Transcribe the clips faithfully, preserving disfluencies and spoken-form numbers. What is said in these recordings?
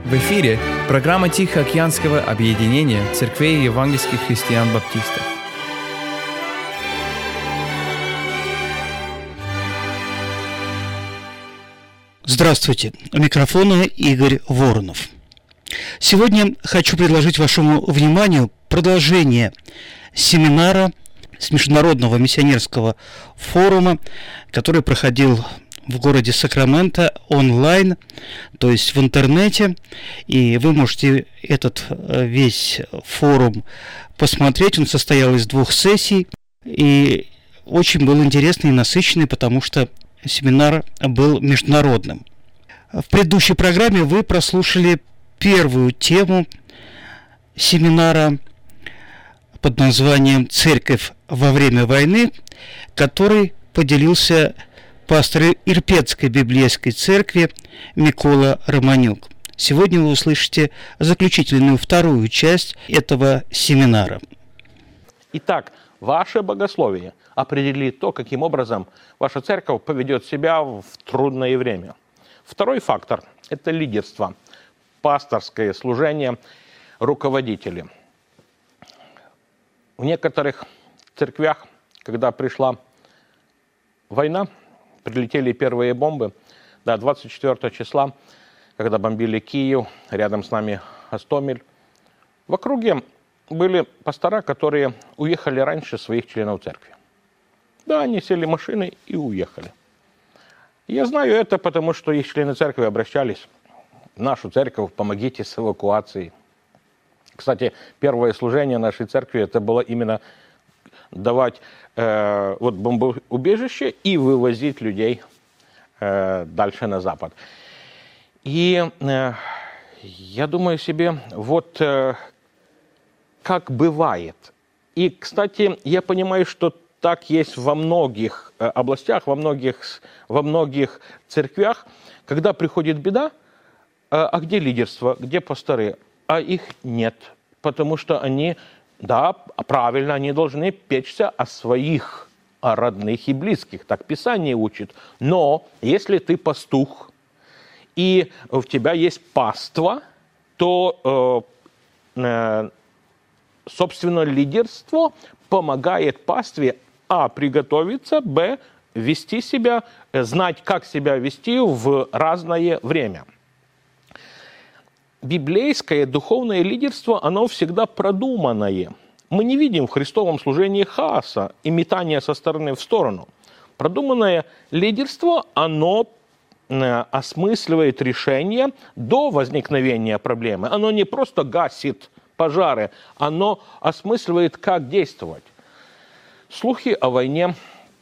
В эфире программа Тихоокеанского объединения церквей евангельских христиан-баптистов. Здравствуйте, у микрофона Игорь Воронов. Сегодня хочу предложить вашему вниманию продолжение семинара с Международного миссионерского форума, который проходил в городе Сакраменто онлайн, то есть в интернете, и вы можете этот весь форум посмотреть. Он состоял из двух сессий, и очень был интересный и насыщенный, потому что семинар был международным. В предыдущей программе вы прослушали первую тему семинара под названием «Церковь во время войны», который поделился пастор Ирпетской библейской церкви Микола Романюк. Сегодня вы услышите заключительную вторую часть этого семинара. Итак, ваше богословие определит то, каким образом ваша церковь поведет себя в трудное время. Второй фактор – это лидерство, пасторское служение, руководители. В некоторых церквях, когда пришла война, прилетели первые бомбы, да, двадцать четвёртого числа, когда бомбили Киев, рядом с нами Гостомель. В округе были пастора, которые уехали раньше своих членов церкви. Да, они сели в машины и уехали. Я знаю это, потому что их члены церкви обращались в нашу церковь: помогите с эвакуацией. Кстати, первое служение нашей церкви это было именно давать э, вот бомбоубежище и вывозить людей э, дальше на запад. И э, я думаю себе, вот э, как бывает. И, кстати, я понимаю, что так есть во многих э, областях, во многих, во многих церквях, когда приходит беда, э, а где лидерство, где пасторы? А их нет, потому что они... Да, правильно, они должны печься о своих, о родных и близких. Так Писание учит. Но если ты пастух, и у тебя есть паства, то, э, э, собственно, лидерство помогает пастве а. приготовиться, б. вести себя, знать, как себя вести в разное время. Библейское духовное лидерство, оно всегда продуманное. Мы не видим в Христовом служении хаоса и метания со стороны в сторону. Продуманное лидерство, оно э, осмысливает решение до возникновения проблемы. Оно не просто гасит пожары, оно осмысливает, как действовать. Слухи о войне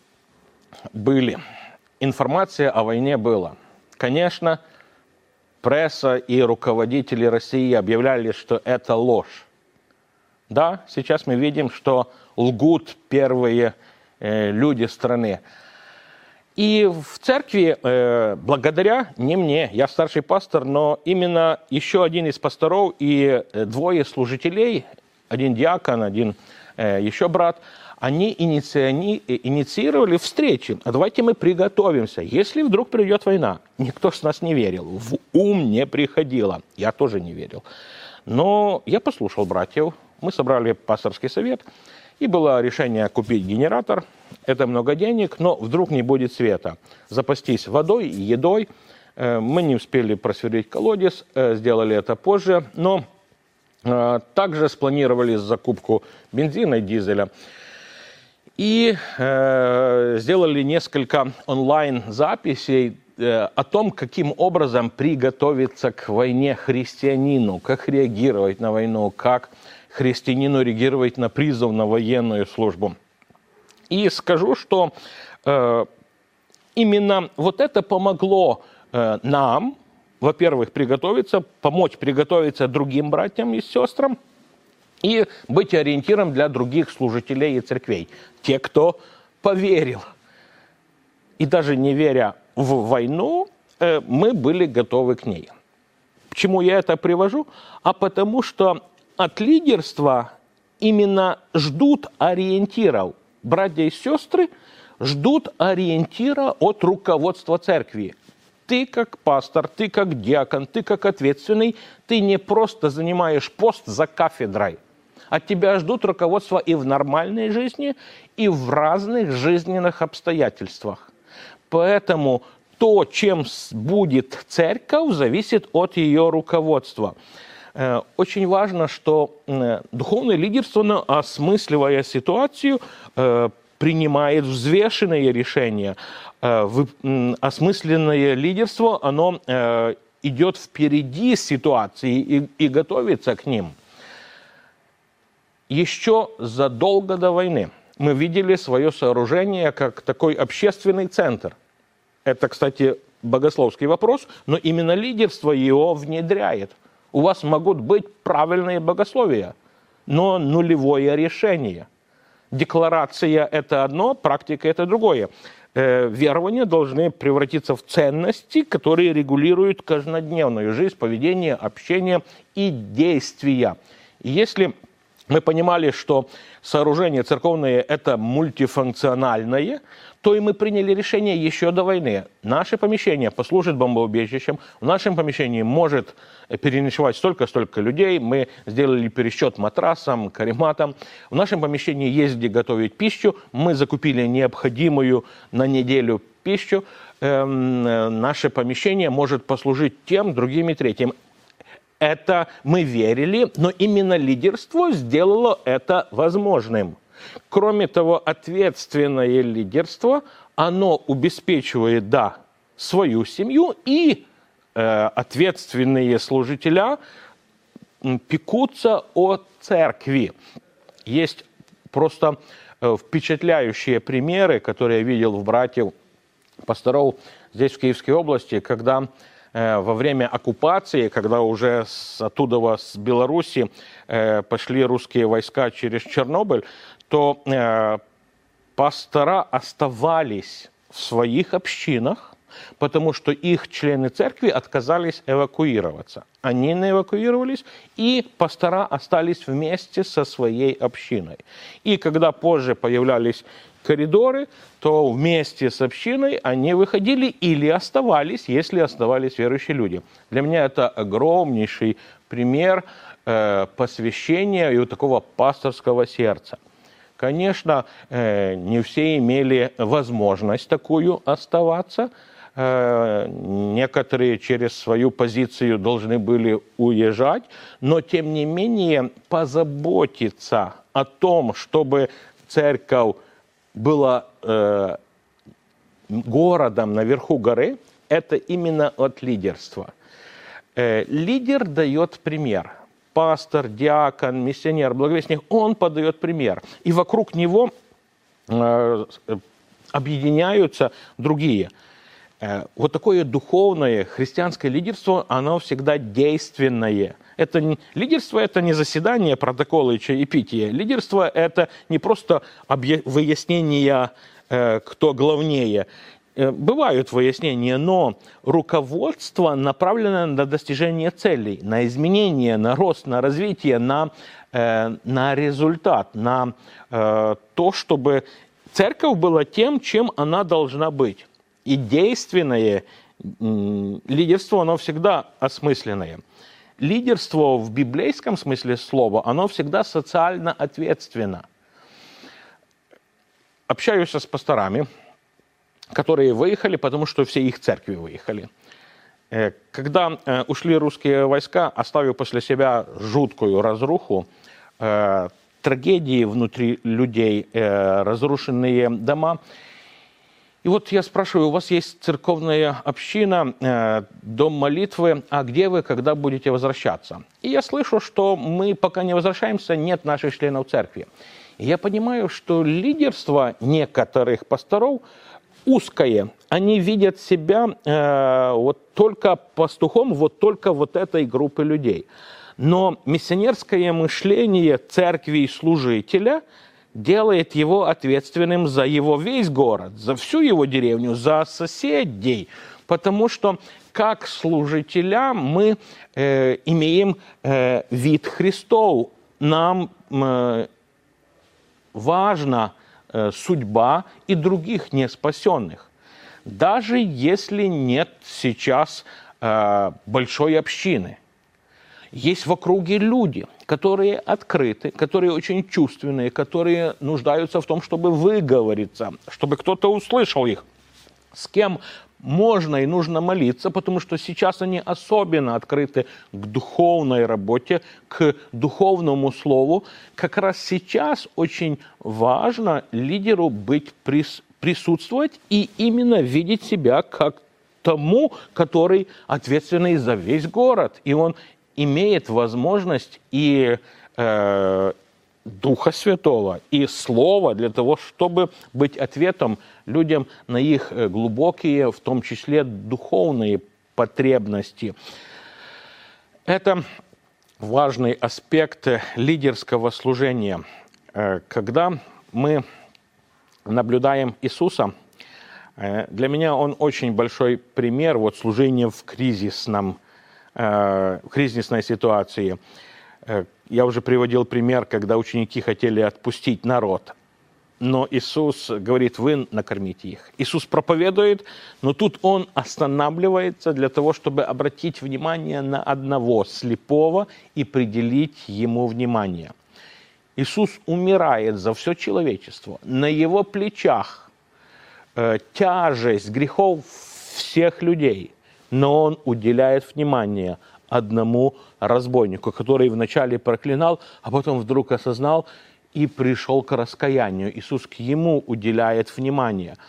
были. Информация о войне была. Конечно, пресса и руководители России объявляли, что это ложь. Да, сейчас мы видим, что лгут первые э, люди страны. И в церкви, э, благодаря, не мне, я старший пастор, но именно еще один из пасторов и двое служителей, один диакон, один э, еще брат, они иници... инициировали встречи. А давайте мы приготовимся. Если вдруг придет война, никто с нас не верил, в ум не приходило. Я тоже не верил. Но я послушал братьев, мы собрали пасторский совет, и было решение купить генератор. Это много денег, но вдруг не будет света. Запастись водой и едой. Мы не успели просверлить колодец, сделали это позже, но также спланировали закупку бензина и дизеля. И э, сделали несколько онлайн-записей э, о том, каким образом приготовиться к войне христианину, как реагировать на войну, как христианину реагировать на призыв на военную службу. И скажу, что э, именно вот это помогло э, нам, во-первых, приготовиться, помочь приготовиться другим братьям и сестрам, и быть ориентиром для других служителей и церквей. Те, кто поверил. И даже не веря в войну, мы были готовы к ней. Почему я это привожу? А потому что от лидерства именно ждут ориентиров. Братья и сестры ждут ориентира от руководства церкви. Ты как пастор, ты как диакон, ты как ответственный, ты не просто занимаешь пост за кафедрой. От тебя ждут руководства и в нормальной жизни, и в разных жизненных обстоятельствах. Поэтому то, чем будет церковь, зависит от ее руководства. Очень важно, что духовное лидерство, осмысливая ситуацию, принимает взвешенные решения. Осмысленное лидерство, оно идет впереди ситуации и, и готовится к ним. Еще задолго до войны мы видели свое сооружение как такой общественный центр. Это, кстати, богословский вопрос, но именно лидерство его внедряет. У вас могут быть правильные богословия, но нулевое решение. Декларация – это одно, практика – это другое. Э, верования должны превратиться в ценности, которые регулируют каждодневную жизнь, поведение, общение и действия. И если мы понимали, что сооружение церковное – это мультифункциональное, то и мы приняли решение еще до войны. Наше помещение послужит бомбоубежищем, в нашем помещении может переночевать столько-столько людей, мы сделали пересчет матрасам, карематам. В нашем помещении есть где готовить пищу, мы закупили необходимую на неделю пищу. Эм, наше помещение может послужить тем, другим и третьим. Это мы верили, но именно лидерство сделало это возможным. Кроме того, ответственное лидерство, оно обеспечивает, да, свою семью, и э, ответственные служителя пекутся о церкви. Есть просто э, впечатляющие примеры, которые я видел в братьев пасторов здесь, в Киевской области, когда во время оккупации, когда уже с, оттуда, с Беларуси, э, пошли русские войска через Чернобыль, то э, пастора оставались в своих общинах, потому что их члены церкви отказались эвакуироваться. Они не эвакуировались, и пастора остались вместе со своей общиной. И когда позже появлялись коридоры, то вместе с общиной они выходили или оставались, если оставались верующие люди. Для меня это огромнейший пример э, посвящения и вот такого пасторского сердца. Конечно, э, не все имели возможность такую оставаться. Э, некоторые через свою позицию должны были уезжать, но тем не менее позаботиться о том, чтобы церковь была э, городом наверху горы, это именно от лидерства. Э, лидер дает пример. Пастор, диакон, миссионер, благовестник, он подает пример. И вокруг него э, объединяются другие. Э, вот такое духовное христианское лидерство, оно всегда действенное. Это не, лидерство – это не заседание, протоколы и чаепитие. Лидерство – это не просто объ... выяснение, э, кто главнее. Э, бывают выяснения, но руководство направлено на достижение целей, на изменение, на рост, на развитие, на, э, на результат, на э, то, чтобы церковь была тем, чем она должна быть. И действенное э, лидерство, оно всегда осмысленное. Лидерство в библейском смысле слова, оно всегда социально ответственно. Общаюсь с пасторами, которые выехали, потому что все их церкви выехали. Когда ушли русские войска, оставив после себя жуткую разруху, трагедии внутри людей, разрушенные дома. И вот я спрашиваю, у вас есть церковная община, э, дом молитвы, а где вы, когда будете возвращаться? И я слышу, что мы пока не возвращаемся, нет наших членов церкви. И я понимаю, что лидерство некоторых пасторов узкое. Они видят себя э, вот только пастухом, вот только вот этой группы людей. Но миссионерское мышление церкви и служителя делает его ответственным за его весь город, за всю его деревню, за соседей. Потому что как служителя мы э, имеем э, вид Христов. Нам э, важна э, судьба и других неспасенных. даже если нет сейчас э, большой общины. Есть в округе люди, которые открыты, которые очень чувственные, которые нуждаются в том, чтобы выговориться, чтобы кто-то услышал их, с кем можно и нужно молиться, потому что сейчас они особенно открыты к духовной работе, к духовному слову. Как раз сейчас очень важно лидеру быть прис, присутствовать и именно видеть себя как тому, который ответственный за весь город. И он имеет возможность и э, Духа Святого, и Слова для того, чтобы быть ответом людям на их глубокие, в том числе духовные потребности. Это важный аспект лидерского служения. Когда мы наблюдаем Иисуса, для меня он очень большой пример вот, служения в кризисном в кризисной ситуации. Я уже приводил пример, когда ученики хотели отпустить народ, но Иисус говорит, вы накормите их. Иисус проповедует, но тут Он останавливается для того, чтобы обратить внимание на одного слепого и пределить ему внимание. Иисус умирает за все человечество. На Его плечах э, тяжесть грехов всех людей. Но он уделяет внимание одному разбойнику, который вначале проклинал, а потом вдруг осознал и пришел к раскаянию. Иисус к ему уделяет внимание.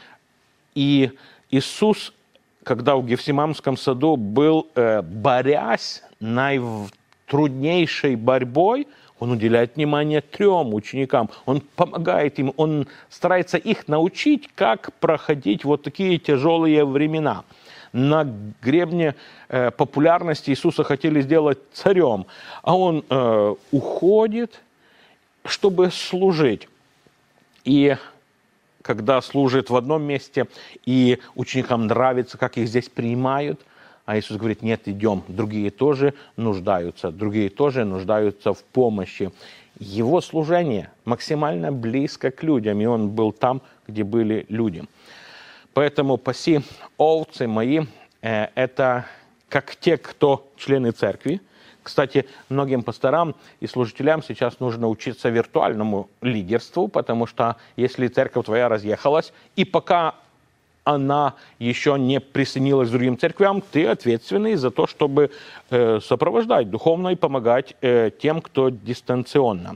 И Иисус, когда в Гефсиманском саду был, э, борясь наитруднейшей борьбой, он уделяет внимание трем ученикам, он помогает им, он старается их научить, как проходить вот такие тяжелые времена. На гребне э, популярности Иисуса хотели сделать царем, а он э, уходит, чтобы служить. И когда служит в одном месте, и ученикам нравится, как их здесь принимают, а Иисус говорит, нет, идем, другие тоже нуждаются, другие тоже нуждаются в помощи. Его служение максимально близко к людям, и он был там, где были люди. Поэтому паси овцы мои э, – это как те, кто члены церкви. Кстати, многим пасторам и служителям сейчас нужно учиться виртуальному лидерству, потому что если церковь твоя разъехалась, и пока она еще не присоединилась к другим церквям, ты ответственный за то, чтобы э, сопровождать духовно и помогать э, тем, кто дистанционно.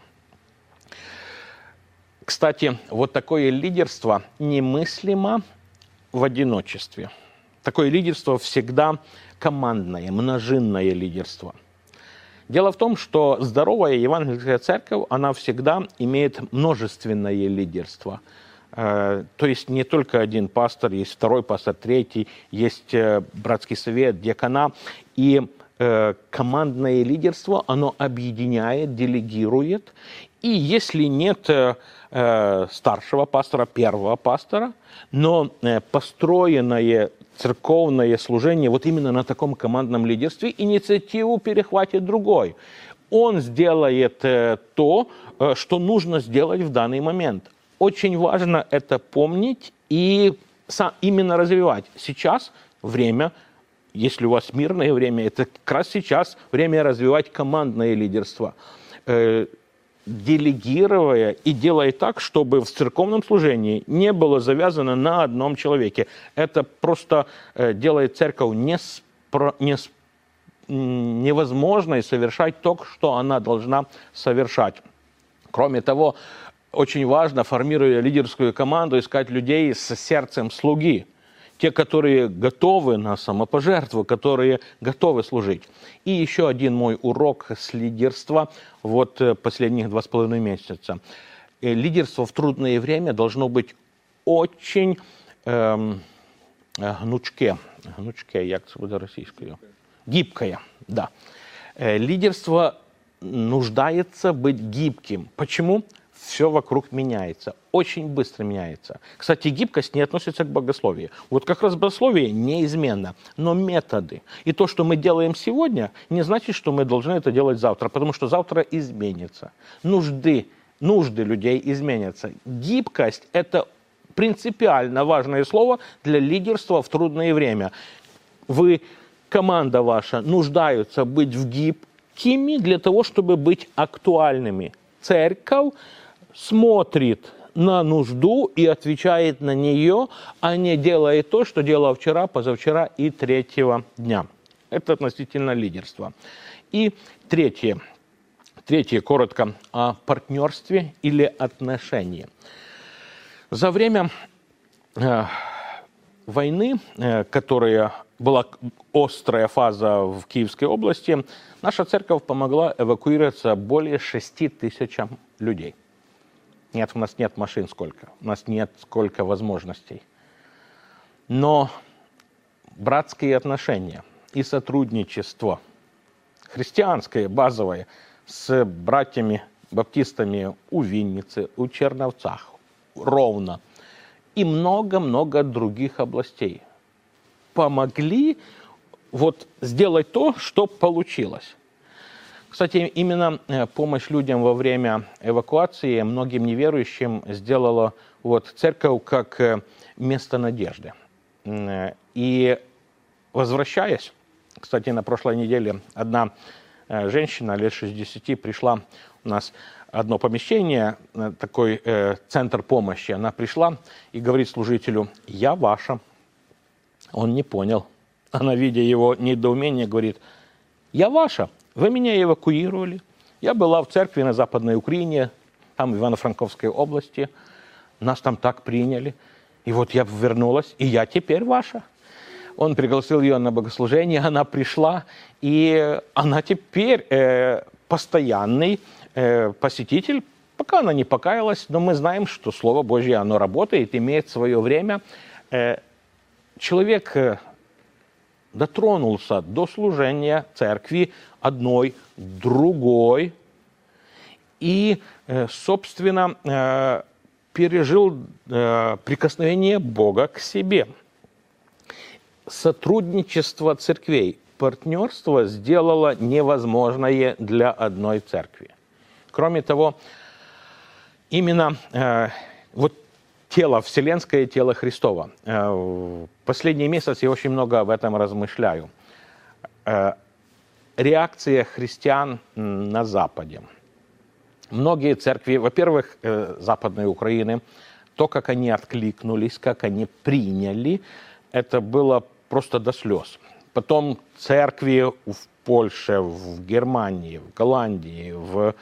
Кстати, вот такое лидерство немыслимо в одиночестве. Такое лидерство всегда командное, множинное лидерство. Дело в том, что здоровая евангельская церковь, она всегда имеет множественное лидерство. То есть не только один пастор, есть второй пастор, третий, есть братский совет, диакона. И командное лидерство, оно объединяет, делегирует. И если нет старшего пастора, первого пастора, но построенное церковное служение вот именно на таком командном лидерстве, инициативу перехватит другой. Он сделает то, что нужно сделать в данный момент. Очень важно это помнить и именно развивать. Сейчас время, если у вас мирное время, это как раз сейчас время развивать командное лидерство. Делегируя и делая так, чтобы в церковном служении не было завязано на одном человеке. Это просто э, делает церковь неспро, несп, невозможной совершать то, что она должна совершать. Кроме того, очень важно, формируя лидерскую команду, искать людей с сердцем слуги. Те, которые готовы на самопожертву, которые готовы служить. И еще один мой урок с лидерства вот последних два с половиной месяца. Лидерство в трудное время должно быть очень эм, гнучке. Гнучке, як це буде російською? Гибкое, да. Лидерство нуждается быть гибким. Почему? Все вокруг меняется, очень быстро меняется. Кстати, гибкость не относится к богословию. Вот как раз богословие неизменно, но методы. И то, что мы делаем сегодня, не значит, что мы должны это делать завтра, потому что завтра изменится. Нужды, нужды людей изменятся. Гибкость – это принципиально важное слово для лидерства в трудное время. Вы, команда ваша, нуждаются быть в гибкими для того, чтобы быть актуальными. Церковь смотрит на нужду и отвечает на нее, а не делает то, что делала вчера, позавчера и третьего дня. Это относительно лидерства. И третье. Третье, коротко, о партнерстве или отношении. За время э, войны, э, которая была острая фаза в Киевской области, наша церковь помогла эвакуироваться более шести тысячам людей. Нет, у нас нет машин сколько, у нас нет сколько возможностей. Но братские отношения и сотрудничество, христианское, базовое, с братьями-баптистами у Винницы, у Черновцах, Ровно и много-много других областей помогли вот сделать то, что получилось. Кстати, именно помощь людям во время эвакуации многим неверующим сделала вот церковь как место надежды. И возвращаясь, кстати, на прошлой неделе одна женщина лет шестидесяти пришла, у нас одно помещение, такой э, центр помощи, она пришла и говорит служителю: «Я ваша». Он не понял. Она, видя его недоумение, говорит: «Я ваша, вы меня эвакуировали. Я была в церкви на Западной Украине, там в Ивано-Франковской области, нас там так приняли, и вот я вернулась, и я теперь ваша». Он пригласил ее на богослужение, она пришла, и она теперь э, постоянный э, посетитель, пока она не покаялась, но мы знаем, что Слово Божье, оно работает, имеет свое время. Э, человек э, дотронулся до служения церкви одной, другой, и, э, собственно, э, пережил э, прикосновение Бога к себе. Сотрудничество церквей, партнерство сделало невозможное для одной церкви. Кроме того, именно э, вот тело, вселенское тело Христово. Э, в последний месяц я очень много об этом размышляю. Э, реакция христиан на Западе. Многие церкви, во-первых, э, Западной Украины, то, как они откликнулись, как они приняли, это было просто до слез. Потом церкви в Польше, в Германии, в Голландии, в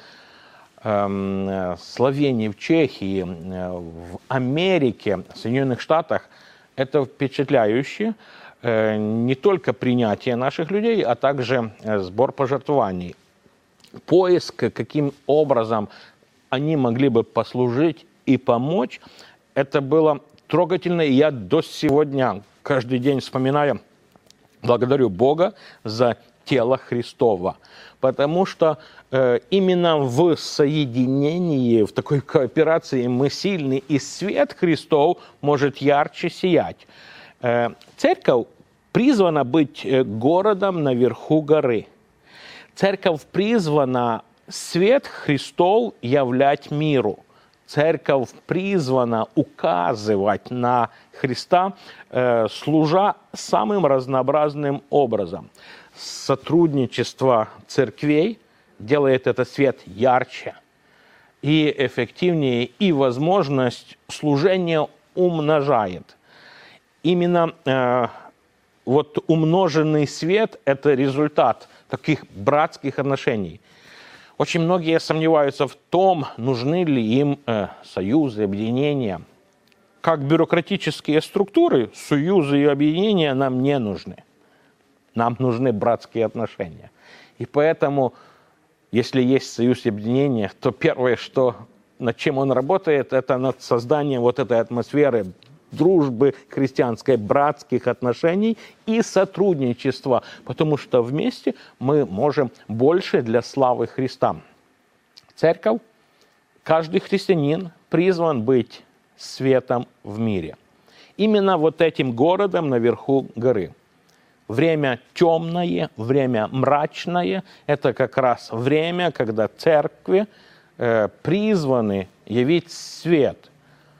э, Словении, в Чехии, в Америке, в Соединенных Штатах, это впечатляюще. Э, не только принятие наших людей, а также сбор пожертвований. Поиск, каким образом они могли бы послужить и помочь, это было трогательно. И я до сегодня каждый день вспоминаю, благодарю Бога за тело Христово. Потому что э, именно в соединении, в такой кооперации мы сильны, и свет Христов может ярче сиять. Э, церковь призвана быть городом наверху горы. Церковь призвана свет Христов являть миру. Церковь призвана указывать на Христа, э, служа самым разнообразным образом. Сотрудничество церквей делает этот свет ярче и эффективнее, и возможность служения умножает. Именно э, вот умноженный свет – это результат таких братских отношений. Очень многие сомневаются в том, нужны ли им э, союзы, объединения. Как бюрократические структуры, союзы и объединения нам не нужны. Нам нужны братские отношения. И поэтому, если есть союз и объединение, то первое, что, над чем он работает, это над созданием вот этой атмосферы дружбы христианской, братских отношений и сотрудничества, потому что вместе мы можем больше для славы Христа. Церковь, каждый христианин призван быть светом в мире. Именно вот этим городом наверху горы. Время темное, время мрачное – это как раз время, когда церкви э, призваны явить свет.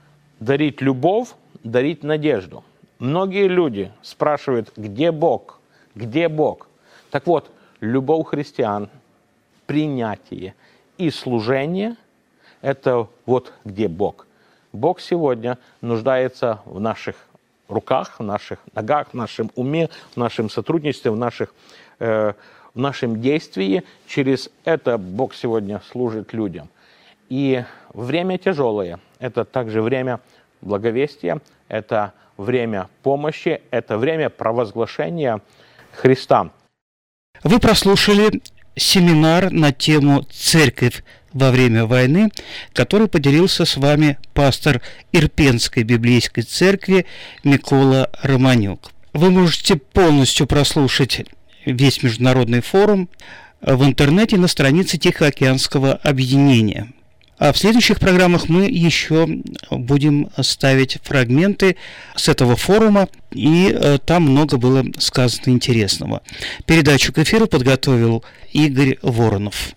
дарить любовь, дарить надежду. Многие люди спрашивают, где Бог, где Бог? Так вот, любовь христиан, принятие и служение – это вот где Бог. Бог сегодня нуждается в наших руках, в наших ногах, в нашем уме, в нашем сотрудничестве, в, наших, э, в нашем действии. Через это Бог сегодня служит людям. И время тяжелое. Это также время благовестия, это время помощи, это время провозглашения Христа. Вы прослушали семинар на тему «Церковь во время войны», который поделился с вами пастор Ирпенской библейской церкви Микола Романюк. Вы можете полностью прослушать весь международный форум в интернете на странице Тихоокеанского объединения. А в следующих программах мы еще будем ставить фрагменты с этого форума, и э, там много было сказано интересного. Передачу к эфиру подготовил Игорь Воронов.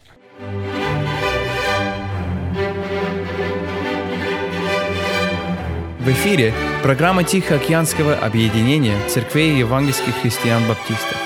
В эфире программа Тихоокеанского объединения церквей евангельских христиан-баптистов.